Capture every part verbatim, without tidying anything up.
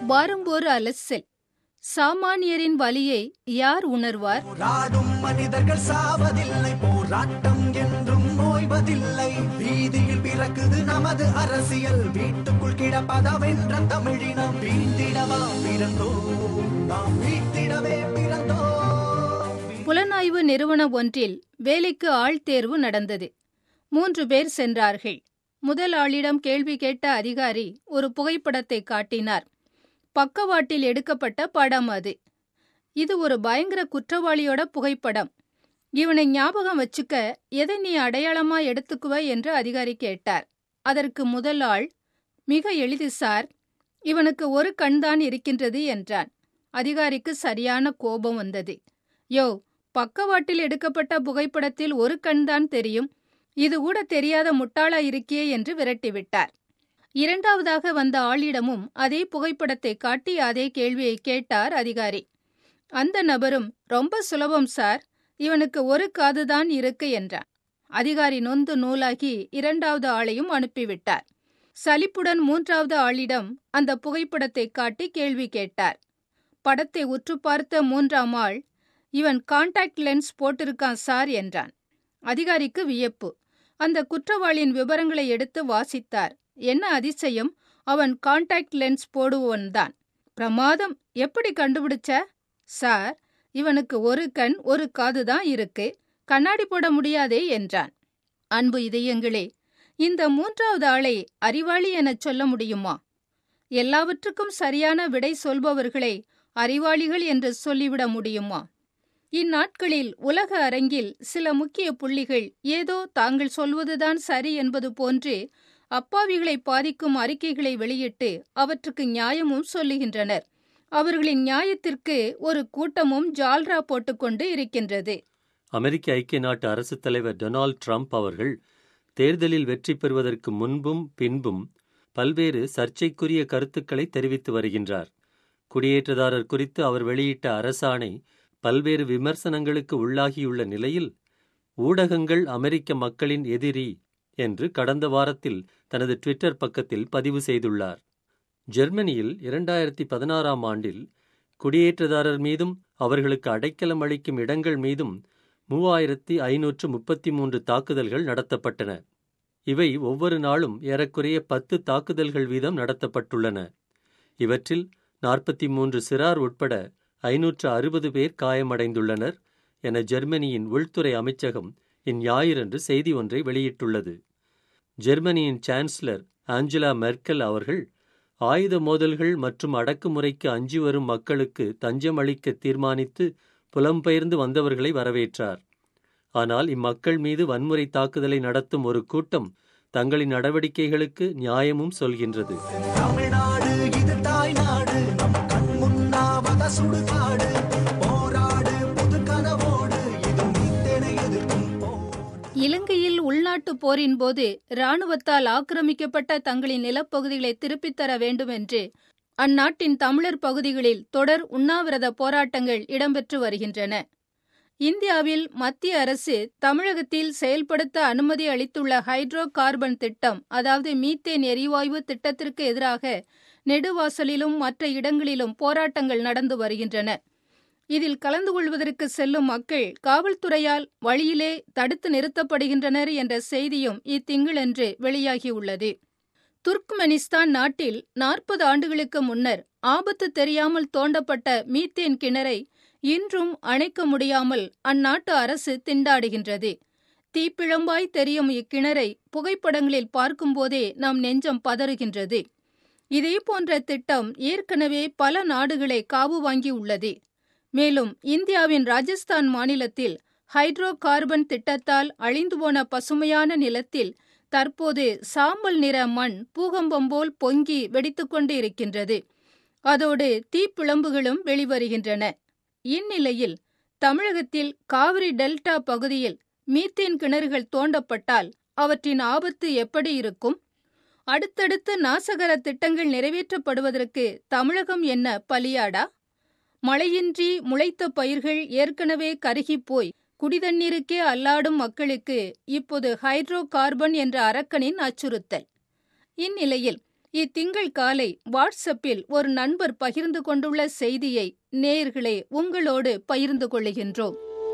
வாரம்போர் அலசல். சாமானியரின் வலியை யார் உணர்வார்? போராடும் மனிதர்கள் சாவதில்லை, போராட்டம் என்றும் ஓய்வதில்லை. வீதியில் பிறக்குது நமது அரசியல், வீட்டுக்குள் கிடப்பதவென்ற தமிழினம். வீழ்ந்திடவா பிறந்தோம், நாம் வீழ்த்திடவே பிறந்தோம். புலனாய்வு நிறுவன ஒன்றில் வேலைக்கு ஆள் தேர்வு நடந்தது. மூன்று பேர் சென்றார்கள். முதல் ஆளிடம் கேள்வி கேட்ட அதிகாரி ஒரு புகைப்படத்தை காட்டினார். பக்கவாட்டில் எடுக்கப்பட்ட படம் அது. இது ஒரு பயங்கர குற்றவாளியோட புகைப்படம். இவனை ஞாபகம் வச்சுக்க எதை நீ அடையாளமா எடுத்துக்குவ என்று அதிகாரி கேட்டார். அதற்கு முதல் ஆள், மிக எளிது சார், இவனுக்கு ஒரு கண்தான் இருக்கின்றது என்றான். அதிகாரிக்கு சரியான கோபம் வந்தது. யோ, பக்கவாட்டில் எடுக்கப்பட்ட புகைப்படத்தில் ஒரு கண்தான் தெரியும், இது கூட தெரியாத முட்டாளா இருக்கியே என்று விரட்டிவிட்டார். இரண்டாவதாக வந்த ஆளிடமும் அதே புகைப்படத்தை காட்டி அதே கேள்வியை கேட்டார் அதிகாரி. அந்த நபரும், ரொம்ப சுலபம் சார், இவனுக்கு ஒரு காதுதான் இருக்கு என்றான். அதிகாரி நொந்து நூலாகி இரண்டாவது ஆளையும் அனுப்பிவிட்டார். சலிப்புடன் மூன்றாவது ஆளிடம் அந்த புகைப்படத்தை காட்டி கேள்வி கேட்டார். படத்தை உற்று பார்த்த மூன்றாம் ஆள், இவன் கான்டாக்ட் லென்ஸ் போட்டிருக்கான் சார் என்றான். அதிகாரிக்கு வியப்பு. அந்த குற்றவாளியின் விவரங்களை எடுத்து வாசித்தார். என்ன அதிசயம், அவன் கான்டாக்ட் லென்ஸ் போடுவன்தான். பிரமாதம், எப்படி கண்டுபிடிச்ச? சார், இவனுக்கு ஒரு கண் ஒரு காதுதான் இருக்கு, கண்ணாடி போட முடியாதே என்றான். அன்பு இதயங்களே, இந்த மூன்றாவது ஆளை அறிவாளி எனச் சொல்ல முடியுமா? எல்லாவற்றுக்கும் சரியான விடை சொல்பவர்களை அறிவாளிகள் என்று சொல்லிவிட முடியுமா? இந்நாட்களில் உலக அரங்கில் சில முக்கிய புள்ளிகள் ஏதோ தாங்கள் சொல்வதுதான் சரி என்பது போன்று அப்பாவிகளை பாதிக்கும் அறிக்கைகளை வெளியிட்டு அவற்றுக்கு நியாயமும் சொல்லுகின்றனர். அவர்களின் நியாயத்திற்கு ஒரு கூட்டமும் ஜால்ரா போட்டுக்கொண்டு இருக்கின்றது. அமெரிக்க ஐக்கிய நாட்டு அரசுத் தலைவர் டொனால்ட் ட்ரம்ப் அவர்கள் தேர்தலில் வெற்றி பெறுவதற்கு முன்பும் பின்பும் பல்வேறு சர்ச்சைக்குரிய கருத்துக்களை தெரிவித்து வருகின்றார். குடியேற்றதாரர் குறித்து அவர் வெளியிட்ட அரசாணை பல்வேறு விமர்சனங்களுக்கு உள்ளாகியுள்ள நிலையில் ஊடகங்கள் அமெரிக்க மக்களின் எதிரி என்று கடந்த வாரத்தில் தனது ட்விட்டர் பக்கத்தில் பதிவு செய்துள்ளார். ஜெர்மனியில் இரண்டாயிரத்தி பதினாறாம் ஆண்டில் குடியேற்றதாரர் மீதும் அவர்களுக்கு அடைக்கலம் அளிக்கும் இடங்கள் மீதும் மூவாயிரத்தி ஐநூற்று முப்பத்தி மூன்று தாக்குதல்கள் நடத்தப்பட்டன. இவை ஒவ்வொரு நாளும் ஏறக்குறைய பத்து தாக்குதல்கள் வீதம் நடத்தப்பட்டுள்ளன. இவற்றில் நாற்பத்தி மூன்று சிறார் உட்பட ஐநூற்று அறுபது பேர் காயமடைந்துள்ளனர் என ஜெர்மனியின் உள்துறை அமைச்சகம் இந்ஞாயிறன்று செய்தி ஒன்றை வெளியிட்டுள்ளது. ஜெர்மனியின் சான்சலர் ஆஞ்சலா மெர்க்கல் அவர்கள் ஆயுத மோதல்கள் மற்றும் அடக்குமுறைக்கு அஞ்சி வரும் மக்களுக்கு தஞ்சம் அளிக்க தீர்மானித்து புலம்பெயர்ந்து வந்தவர்களை வரவேற்றார். ஆனால் இம்மக்கள் மீது வன்முறை தாக்குதலை நடத்தும் ஒரு கூட்டம் தங்களின் நடவடிக்கைகளுக்கு நியாயமும் சொல்கின்றது. தமிழ்நாடு இது தாய்நாடு, நம் கண் முன்னாவத சுடுகாடு. போராடு புது கனவோடு, இது மீத்தெனை எதிர்க்கும் போர். இலங்கையில் உள்நாட்டு போரின் போது இராணுவத்தால் ஆக்கிரமிக்கப்பட்ட தங்களின் நிலப்பகுதிகளை திருப்பித் தர வேண்டும் என்று அந்நாட்டின் தமிழர் பகுதிகளில் தொடர் உண்ணாவிரத போராட்டங்கள் இடம்பெற்று வருகின்றன. இந்தியாவில் மத்திய அரசு தமிழகத்தில் செயல்படுத்த அனுமதி அளித்துள்ள ஹைட்ரோ கார்பன் திட்டம், அதாவது மீத்தேன் எரிவாயு திட்டத்திற்கு எதிராக நெடுவாசலிலும் மற்ற இடங்களிலும் போராட்டங்கள் நடந்து வருகின்றன. இதில் கலந்து கொள்வதற்கு செல்லும் மக்கள் காவல்துறையால் வழியிலே தடுத்து நிறுத்தப்படுகின்றனர் என்ற செய்தியும் இத்திங்களன்று வெளியாகியுள்ளது. துர்க்மெனிஸ்தான் நாட்டில் நாற்பது ஆண்டுகளுக்கு முன்னர் ஆபத்து தெரியாமல் தோண்டப்பட்ட மீத்தேன் கிணறை இன்றும் அணைக்க முடியாமல் அந்நாட்டு அரசு திண்டாடுகின்றது. தீப்பிழம்பாய் தெரியும் இக்கிணறை புகைப்படங்களில் பார்க்கும்போதே நம் நெஞ்சம் பதறுகின்றது. இதேபோன்ற திட்டம் ஏற்கனவே பல நாடுகளை காவு வாங்கி உள்ளது. மேலும் இந்தியாவின் ராஜஸ்தான் மாநிலத்தில் ஹைட்ரோ கார்பன் திட்டத்தால் அழிந்து போன பசுமையான நிலத்தில் தற்போது சாம்பல் நிற மண் பூகம்பம் போல் பொங்கி வெடித்துக்கொண்டு இருக்கின்றது. அதோடு தீப்பிழம்புகளும் வெளிவருகின்றன. இந்நிலையில் தமிழகத்தில் காவிரி டெல்டா பகுதியில் மீத்தேன் கிணறுகள் தோண்டப்பட்டால் அவற்றின் ஆபத்து எப்படி இருக்கும்? அடுத்தடுத்து நாசகர திட்டங்கள் நிறைவேற்றப்படுவதற்கு தமிழகம் என்ன பலியாடா? மழையின்றி முளைத்த பயிர்கள் ஏற்கனவே கருகிப்போய் குடிதண்ணீருக்கே அல்லாடும் மக்களுக்கு இப்போது ஹைட்ரோ கார்பன் என்ற அரக்கனின் அச்சுறுத்தல். இந்நிலையில் இத்திங்கள் காலை வாட்ஸ்அப்பில் ஒரு நண்பர் பகிர்ந்து கொண்டுள்ள செய்தியை நேயர்களே உங்களோடு பகிர்ந்து கொள்ளுகின்றோம்.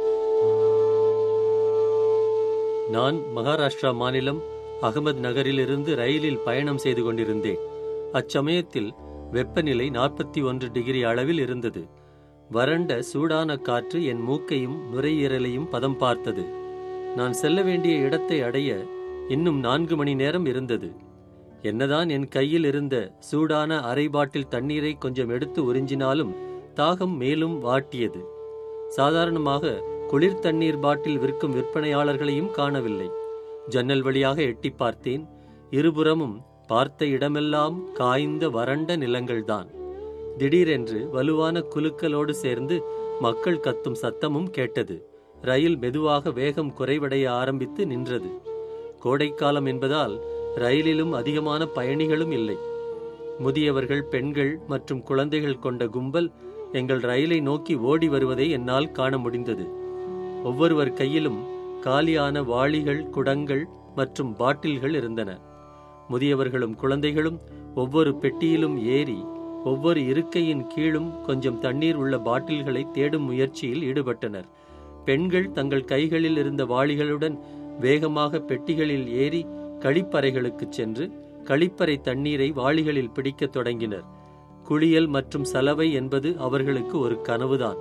நான் மகாராஷ்டிரா மாநிலம் அகமது நகரிலிருந்து ரயிலில் பயணம் செய்து கொண்டிருந்தேன். அச்சமயத்தில் வெப்பநிலை நாற்பத்தி ஒன்று டிகிரி அளவில் இருந்தது. வறண்ட சூடான காற்று என் மூக்கையும் நுரையீரலையும் பதம் பார்த்தது. நான் செல்ல வேண்டிய இடத்தை அடைய இன்னும் நான்கு மணி நேரம் இருந்தது. என்னதான் என் கையில் இருந்த சூடான அரை பாட்டில் தண்ணீரை கொஞ்சம் எடுத்து உறிஞ்சினாலும் தாகம் மேலும் வாட்டியது. சாதாரணமாக குளிர் தண்ணீர் பாட்டில் விற்கும் விற்பனையாளர்களையும் காணவில்லை. ஜன்னல் வழியாக எட்டி பார்த்தேன். இருபுறமும் பார்த்த இடமெல்லாம் காய்ந்த வறண்ட நிலங்கள்தான். திடீரென்று வலுவான குலுக்கலோடு சேர்ந்து மக்கள் கத்தும் சத்தமும் கேட்டது. ரயில் மெதுவாக வேகம் குறைவடைய ஆரம்பித்து நின்றது. கோடைக்காலம் என்பதால் ரயிலிலும் அதிகமான பயணிகளும் இல்லை. முதியவர்கள், பெண்கள் மற்றும் குழந்தைகள் கொண்ட கும்பல் எங்கள் ரயிலை நோக்கி ஓடி வருவதை என்னால் காண முடிந்தது. ஒவ்வொருவர் கையிலும் காலியான வாளிகள், குடங்கள் மற்றும் பாட்டில்கள் இருந்தன. முதியவர்களும் குழந்தைகளும் ஒவ்வொரு பெட்டியிலும் ஏறி ஒவ்வொரு இருக்கையின் கீழும் கொஞ்சம் தண்ணீர் உள்ள பாட்டில்களை தேடும் முயற்சியில் ஈடுபட்டனர். பெண்கள் தங்கள் கைகளில் இருந்த வாளிகளுடன் வேகமாக பெட்டிகளில் ஏறி கழிப்பறைகளுக்கு சென்று கழிப்பறை தண்ணீரை வாளிகளில் பிடிக்கத் தொடங்கினர். குளியல் மற்றும் சலவை என்பது அவர்களுக்கு ஒரு கனவுதான்.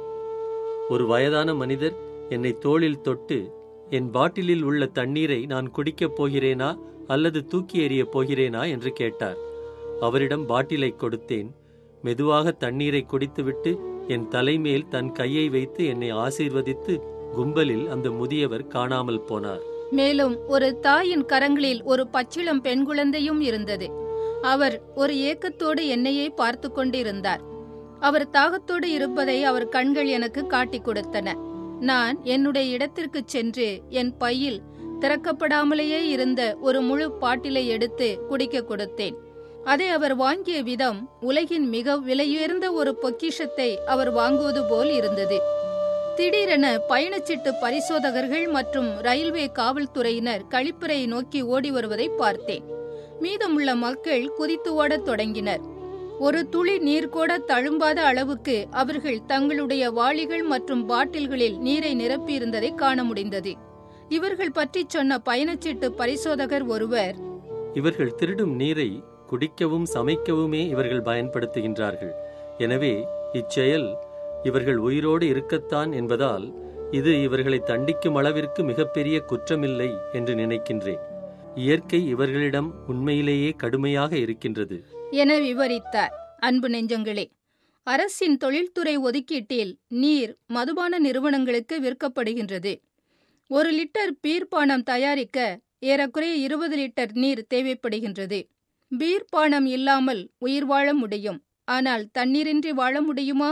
ஒரு வயதான மனிதர் என்னை தோளில் தொட்டு என் பாட்டிலில் உள்ள தண்ணீரை நான் குடிக்கப் போகிறேனா அல்லது தூக்கி எறியப் போகிறேனா என்று கேட்டார். அவரிடம் பாட்டிலை கொடுத்தேன். மெதுவாக தண்ணீரை குடித்துவிட்டு என் தலைமேல் தன் கையை வைத்து என்னை ஆசீர்வதித்து கும்பலில் அந்த முதியவர் காணாமல் போனார். மேலும் ஒரு தாயின் கரங்களில் ஒரு பச்சிளம் பெண் குழந்தையும் இருந்தது. அவர் ஒரு ஏக்கத்தோடு என்னையே பார்த்து கொண்டிருந்தார். அவர் தாகத்தோடு இருப்பதை அவர் கண்கள் எனக்கு காட்டிக் கொடுத்தன. நான் என்னுடைய இடத்திற்கு சென்று என் பையில் திறக்கப்படாமலேயே இருந்த ஒரு முழு பாட்டிலை எடுத்து குடிக்க கொடுத்தேன். அதை அவர் வாங்கிய விதம் உலகின் மிக விலையுயர்ந்த ஒரு பொக்கிஷத்தை அவர் வாங்குவது போல் இருந்தது. திடீரென பயணச்சீட்டு பரிசோதகர்கள் மற்றும் ரயில்வே காவல்துறையினர் கழிப்பறையை நோக்கி ஓடி வருவதை பார்த்தேன். மீதமுள்ள மக்கள் குதித்து ஓடத் தொடங்கினர். ஒரு துளி நீர் கூட தழும்பாத அளவுக்கு அவர்கள் தங்களுடைய வாளிகள் மற்றும் பாட்டில்களில் நீரை நிரப்பியிருந்ததை காண முடிந்தது. இவர்கள் பற்றி சொன்ன பயணச்சீட்டு பரிசோதகர் ஒருவர், இவர்கள் திருடும் நீரை குடிக்கவும் சமைக்கவுமே இவர்கள் பயன்படுத்துகின்றார்கள். எனவே இச்செயல் இவர்கள் உயிரோடு இருக்கத்தான் என்பதால் இது இவர்களை தண்டிக்கும் அளவிற்கு மிகப்பெரிய குற்றமில்லை என்று நினைக்கின்றேன். இயற்கை இவர்களிடம் உண்மையிலேயே கடுமையாக இருக்கின்றது என விவரித்தார். அன்பு நெஞ்சங்களே, அரசின் தொழில்துறை ஒதுக்கீட்டில் நீர் மதுபான நிறுவனங்களுக்கு விற்கப்படுகின்றது. ஒரு லிட்டர் பீர்பானம் தயாரிக்க ஏறக்குறைய இருபது லிட்டர் நீர் தேவைப்படுகின்றது. பீர்பானம் இல்லாமல் உயிர் வாழ முடியும், ஆனால் தண்ணீரின்றி வாழ முடியுமா?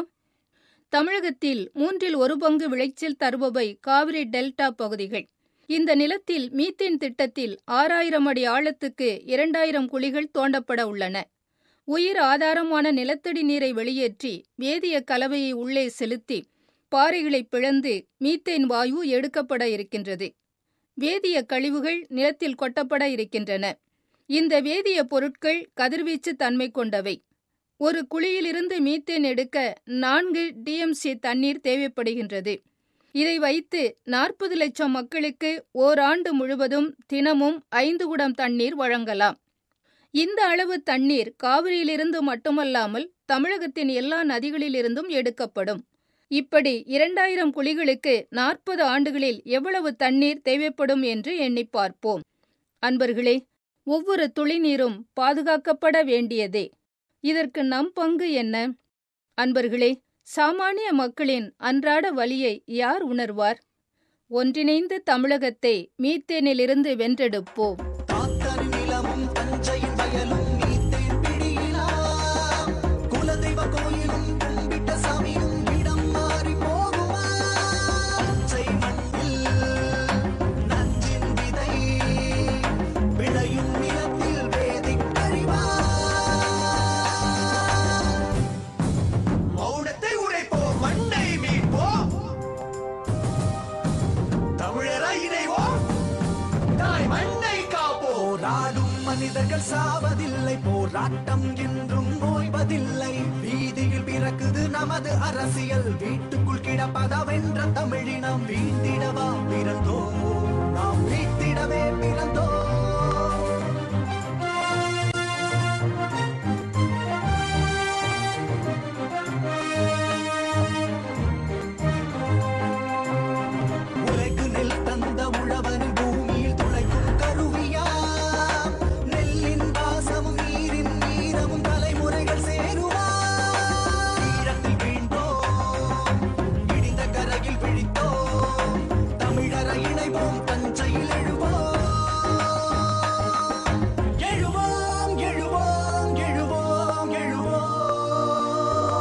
தமிழகத்தில் மூன்றில் ஒரு பங்கு விளைச்சல் தருபவை காவிரி டெல்டா பகுதிகள். இந்த நிலத்தில் மீத்தேன் திட்டத்தில் ஆறாயிரம் அடி ஆழத்துக்கு இரண்டாயிரம் குழிகள் தோண்டப்பட உள்ளன. உயிர் ஆதாரமான நிலத்தடி நீரை வெளியேற்றி வேதிய கலவையை உள்ளே செலுத்தி பாறைகளை பிளந்து மீத்தேன் வாயு எடுக்கப்பட இருக்கின்றது. வேதிய கழிவுகள் நிலத்தில் கொட்டப்பட இருக்கின்றன. இந்த வேதிய பொருட்கள் கதிர்வீச்சு தன்மை கொண்டவை. ஒரு குழியிலிருந்து மீத்தேன் எடுக்க நான்கு டிஎம்சி தண்ணீர் தேவைப்படுகின்றது. இதை வைத்து நாற்பது லட்சம் மக்களுக்கு ஓராண்டு முழுவதும் தினமும் ஐந்து குடம் தண்ணீர் வழங்கலாம். இந்த அளவு தண்ணீர் காவிரியிலிருந்து மட்டுமல்லாமல் தமிழகத்தின் எல்லா நதிகளிலிருந்தும் எடுக்கப்படும். இப்படி இரண்டாயிரம் குழிகளுக்கு நாற்பது ஆண்டுகளில் எவ்வளவு தண்ணீர் தேவைப்படும் என்று எண்ணி பார்ப்போம். அன்பர்களே, ஒவ்வொரு துளி நீரும் பாதுகாக்கப்பட வேண்டியதே. இதற்கு நம் பங்கு என்ன? அன்பர்களே, சாமானிய மக்களின் அன்றாட வலியை யார் உணர்வார்? ஒன்றிணைந்து தமிழகத்தை மீத்தேனிலிருந்து வென்றெடுப்போம். மண்ணை கா சாவதில்லை, போராட்டம் என்றும் ஓய்வதில்லை. வீதியில் பிறக்குது நமது அரசியல், வீட்டுக்குள் கிடப்பதவென்ற தமிழினம். வீழ்ந்திடவா பிறந்தோம், நாம் வீழ்த்திடவே பிறந்தோம். உலகு நெல் தந்த உழவனின் பூமியில் துளைக்கும் கருவியா, நெல்லின் வாசமும் நீரின் நீரமும் தலைமுறைகள் சேருவா. ஈரத்தில் வீழ்ந்தோம், இடிந்த கரையில் விழித்தோம், தமிழரை இணைவோம், தஞ்சையில் எழுவோம். எழுவோம் எழுவோம் எழுவோம் எழுவோம்.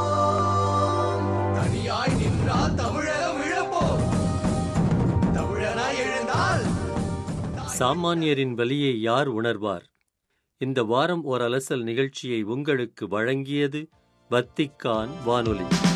தனியாய் நின்றால் தமிழகம் இழப்போம், தமிழனாய் எழுந்தால். சாமானியரின் வலியை யார் உணர்வார்? இந்த வாரம் ஓர் அலசல் நிகழ்ச்சியை உங்களுக்கு வழங்கியது வத்திக்கான் வானொலி.